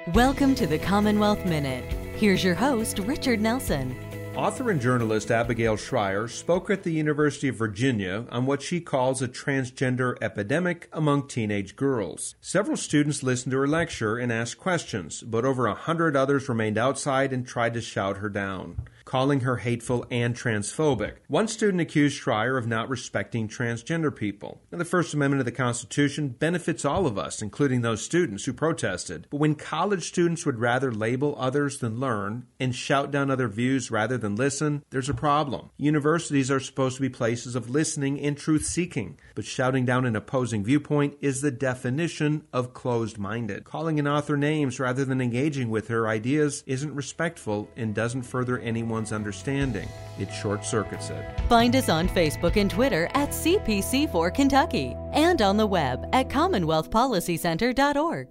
Welcome to the Commonwealth Minute. Here's your host, Richard Nelson. Author and journalist Abigail Shrier spoke at the University of Virginia on what she calls a transgender epidemic among teenage girls. Several students listened to her lecture and asked questions, but over 100 others remained outside and tried to shout her down, calling her hateful and transphobic. One student accused Shrier of not respecting transgender people. Now, the First Amendment of the Constitution benefits all of us, including those students who protested. But when college students would rather label others than learn and shout down other views rather than listen, there's a problem. Universities are supposed to be places of listening and truth-seeking, but shouting down an opposing viewpoint is the definition of closed-minded. Calling an author names rather than engaging with her ideas isn't respectful and doesn't further anyone's understanding. It short-circuits it. Find us on Facebook and Twitter at CPC4 Kentucky and on the web at CommonwealthPolicyCenter.org.